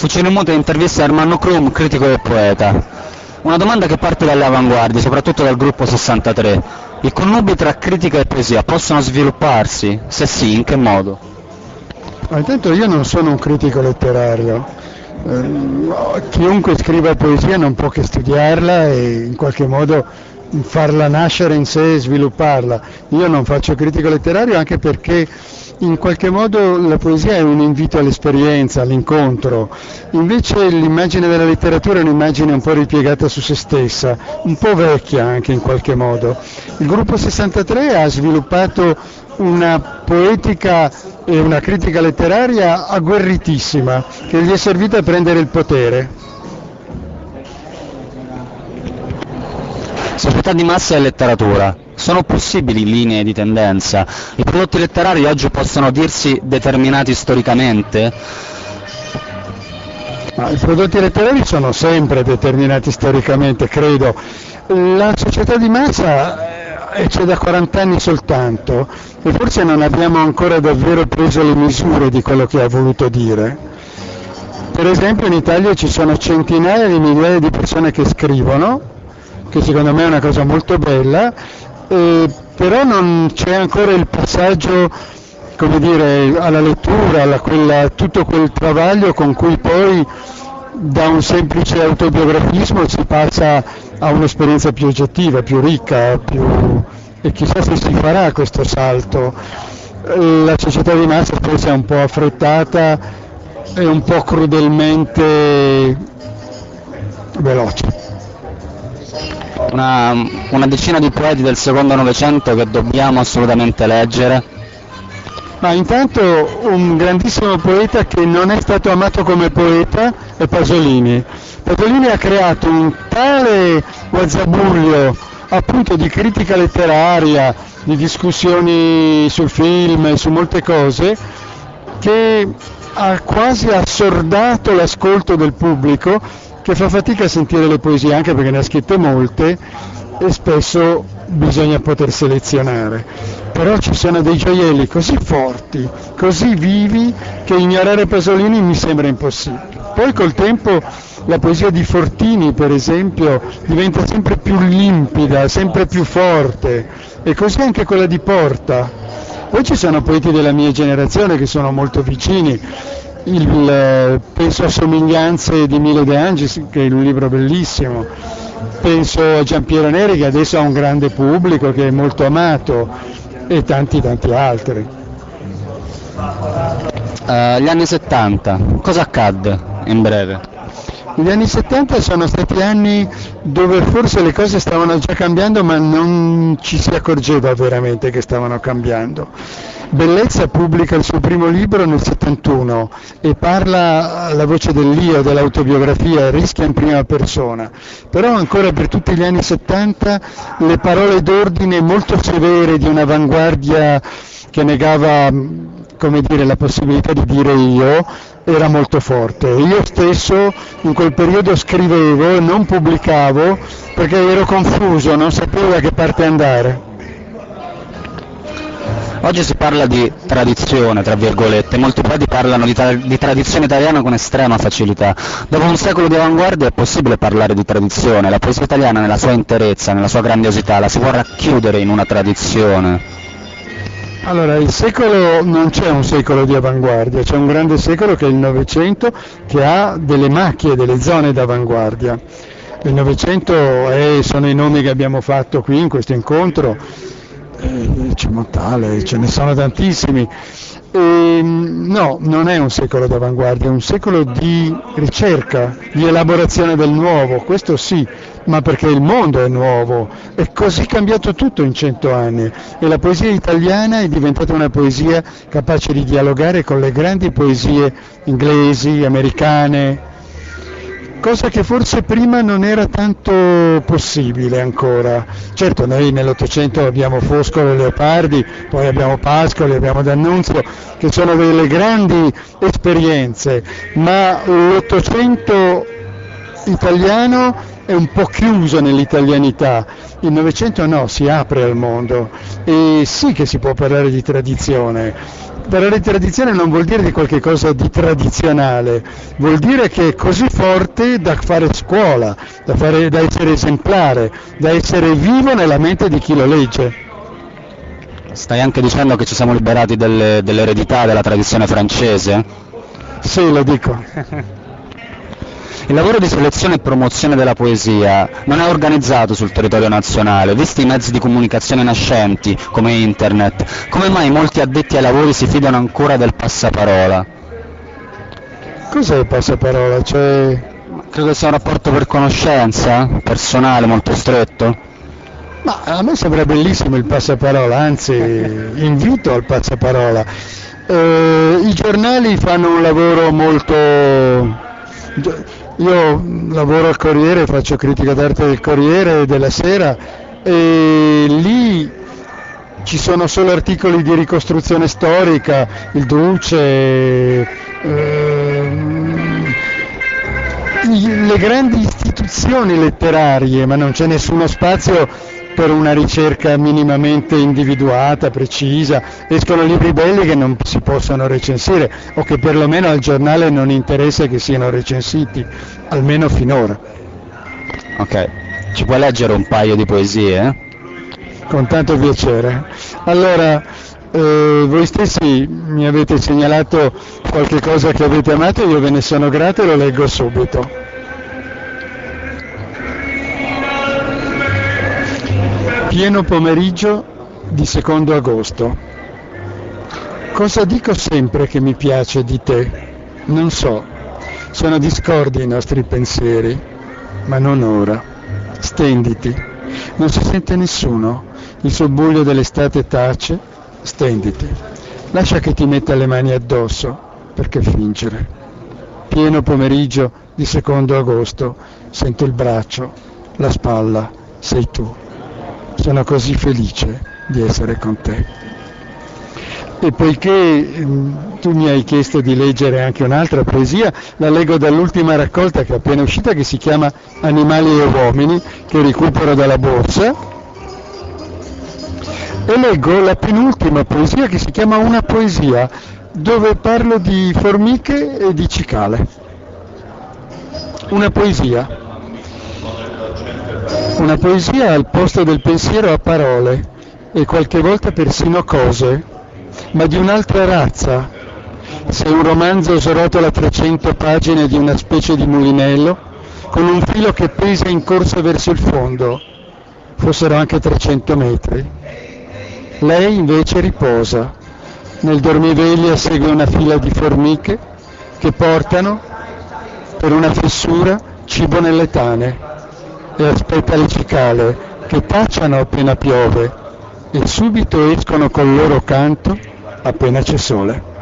Fucile Muto intervista Ermanno Krum, critico e poeta. Una domanda che parte dalle avanguardie, soprattutto dal gruppo 63. I connubi tra critica e poesia possono svilupparsi? Se sì, in che modo? Intanto io non sono un critico letterario. Chiunque scriva poesia non può che studiarla e in qualche modo farla nascere in sé e svilupparla. Io non faccio critico letterario anche perché in qualche modo la poesia è un invito all'esperienza, all'incontro, invece l'immagine della letteratura è un'immagine un po' ripiegata su se stessa, un po' vecchia anche in qualche modo. Il gruppo 63 ha sviluppato una poetica e una critica letteraria agguerritissima che gli è servita a prendere il potere. Società di massa e letteratura. Sono possibili linee di tendenza? I prodotti letterari oggi possono dirsi determinati storicamente? I prodotti letterari sono sempre determinati storicamente, credo. La società di massa c'è da 40 anni soltanto e forse non abbiamo ancora davvero preso le misure di quello che ha voluto dire. Per esempio in Italia ci sono centinaia di migliaia di persone che scrivono, che secondo me è una cosa molto bella, però non c'è ancora il passaggio, come dire, alla lettura, tutto quel travaglio con cui poi da un semplice autobiografismo si passa a un'esperienza più oggettiva, più ricca, e chissà se si farà questo salto. La società di massa spesso è un po' affrettata e un po' crudelmente veloce. Una decina di poeti del secondo Novecento che dobbiamo assolutamente leggere. Ma intanto un grandissimo poeta che non è stato amato come poeta è Pasolini. Pasolini ha creato un tale guazzabuglio appunto di critica letteraria, di discussioni sul film e su molte cose, che ha quasi assordato l'ascolto del pubblico, che fa fatica a sentire le poesie, anche perché ne ha scritte molte e spesso bisogna poter selezionare. Però ci sono dei gioielli così forti, così vivi, che ignorare Pasolini mi sembra impossibile. Poi col tempo la poesia di Fortini, per esempio, diventa sempre più limpida, sempre più forte, e così anche quella di Porta. Poi ci sono poeti della mia generazione che sono molto vicini. Penso a Somiglianze di Milo De Angis, che è un libro bellissimo, penso a Giampiero Neri, che adesso ha un grande pubblico, che è molto amato, e tanti altri. Gli anni 70, cosa accadde in breve? Gli anni 70 sono stati anni dove forse le cose stavano già cambiando, ma non ci si accorgeva veramente che stavano cambiando. Bellezza pubblica il suo primo libro nel 71 e parla alla voce dell'io, dell'autobiografia, rischia in prima persona, però ancora per tutti gli anni 70 le parole d'ordine molto severe di un'avanguardia che negava, come dire, la possibilità di dire io, era molto forte. Io stesso in quel periodo scrivevo e non pubblicavo perché ero confuso, non sapevo da che parte andare. Oggi si parla di tradizione, tra virgolette, molti poeti parlano di tradizione italiana con estrema facilità. Dopo un secolo di avanguardia è possibile parlare di tradizione, la poesia italiana nella sua interezza, nella sua grandiosità, la si può racchiudere in una tradizione. Allora, il secolo, non c'è un secolo di avanguardia, c'è un grande secolo che è il Novecento, che ha delle macchie, delle zone d'avanguardia. Il Novecento sono i nomi che abbiamo fatto qui in questo incontro, c'è Montale, ce ne sono tantissimi. No, non è un secolo d'avanguardia, è un secolo di ricerca, di elaborazione del nuovo, questo sì, ma perché il mondo è nuovo, è così cambiato tutto in 100 anni e la poesia italiana è diventata una poesia capace di dialogare con le grandi poesie inglesi, americane, cosa che forse prima non era tanto possibile ancora. Certo, noi nell'Ottocento abbiamo Foscolo e Leopardi, poi abbiamo Pascoli, abbiamo D'Annunzio, che sono delle grandi esperienze, ma l'Ottocento italiano è un po' chiuso nell'italianità, il Novecento no, si apre al mondo e sì che si può parlare di tradizione. Parola di tradizione non vuol dire di qualche cosa di tradizionale, vuol dire che è così forte da fare scuola, da essere esemplare, da essere vivo nella mente di chi lo legge. Stai anche dicendo che ci siamo liberati dell'eredità della tradizione francese? Sì, lo dico. Il lavoro di selezione e promozione della poesia non è organizzato sul territorio nazionale, visti i mezzi di comunicazione nascenti, come internet. Come mai molti addetti ai lavori si fidano ancora del passaparola? Cos'è il passaparola? Credo che sia un rapporto per conoscenza, personale, molto stretto. Ma a me sembra bellissimo il passaparola, anzi invito al passaparola. I giornali fanno un lavoro molto... Io lavoro al Corriere, faccio critica d'arte del Corriere e della Sera, e lì ci sono solo articoli di ricostruzione storica, il Duce, le grandi istituzioni letterarie, ma non c'è nessuno spazio per una ricerca minimamente individuata, precisa. Escono libri belli che non si possono recensire, o che perlomeno al giornale non interessa che siano recensiti, almeno finora. Ok, ci puoi leggere un paio di poesie? Con tanto piacere. Allora, voi stessi mi avete segnalato qualche cosa che avete amato, io ve ne sono grato e lo leggo subito. Pieno pomeriggio di 2 agosto. Cosa dico sempre che mi piace di te? Non so, sono discordi i nostri pensieri, ma non ora. Stenditi, non si sente nessuno, il sobbuglio dell'estate tace, stenditi. Lascia che ti metta le mani addosso, perché fingere? Pieno pomeriggio di 2 agosto, sento il braccio, la spalla, sei tu. Sono così felice di essere con te. E poiché tu mi hai chiesto di leggere anche un'altra poesia, la leggo dall'ultima raccolta che è appena uscita, che si chiama Animali e uomini, che recupero dalla borsa, e leggo la penultima poesia che si chiama Una poesia, dove parlo di formiche e di cicale. Una poesia al posto del pensiero a parole, e qualche volta persino cose, ma di un'altra razza. Se un romanzo srotola 300 pagine di una specie di mulinello, con un filo che pesa in corsa verso il fondo, fossero anche 300 metri. Lei invece riposa, nel dormiveglia segue una fila di formiche che portano, per una fessura, cibo nelle tane, e aspetta le cicale che tacciano appena piove e subito escono col loro canto appena c'è sole.